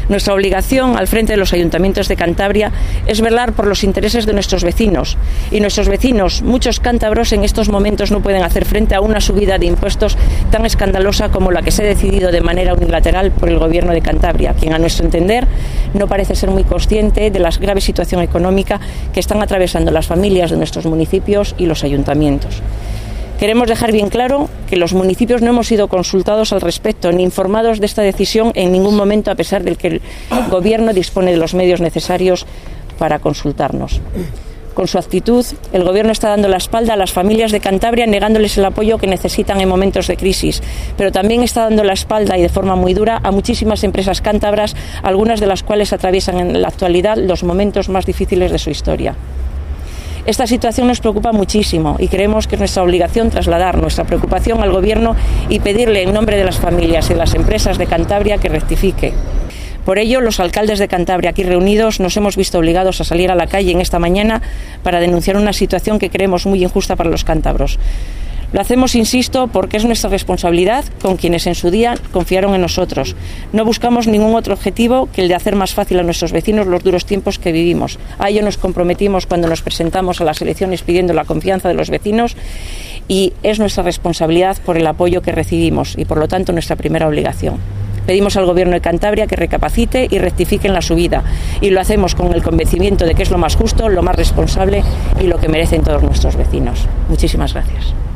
Nuestra obligación al frente de los ayuntamientos de Cantabria es velar por los intereses de nuestros vecinos. Y nuestros vecinos, muchos cántabros, en estos momentos no pueden hacer frente a una subida de impuestos tan escandalosa como la que se ha decidido de manera unilateral por el Gobierno de Cantabria, quien a nuestro entender no parece ser muy consciente de la grave situación económica que están atravesando las familias de nuestros municipios y los ayuntamientos. Queremos dejar bien claro que los municipios no hemos sido consultados al respecto ni informados de esta decisión en ningún momento, a pesar de que el Gobierno dispone de los medios necesarios para consultarnos. Con su actitud, el Gobierno está dando la espalda a las familias de Cantabria, negándoles el apoyo que necesitan en momentos de crisis, pero también está dando la espalda y de forma muy dura a muchísimas empresas cántabras, algunas de las cuales atraviesan en la actualidad los momentos más difíciles de su historia. Esta situación nos preocupa muchísimo y creemos que es nuestra obligación trasladar nuestra preocupación al Gobierno y pedirle en nombre de las familias y de las empresas de Cantabria que rectifique. Por ello, los alcaldes de Cantabria aquí reunidos nos hemos visto obligados a salir a la calle en esta mañana para denunciar una situación que creemos muy injusta para los cántabros. Lo hacemos, insisto, porque es nuestra responsabilidad con quienes en su día confiaron en nosotros. No buscamos ningún otro objetivo que el de hacer más fácil a nuestros vecinos los duros tiempos que vivimos. A ello nos comprometimos cuando nos presentamos a las elecciones pidiendo la confianza de los vecinos y es nuestra responsabilidad por el apoyo que recibimos y, por lo tanto, nuestra primera obligación. Pedimos al Gobierno de Cantabria que recapacite y rectifique en la subida y lo hacemos con el convencimiento de que es lo más justo, lo más responsable y lo que merecen todos nuestros vecinos. Muchísimas gracias.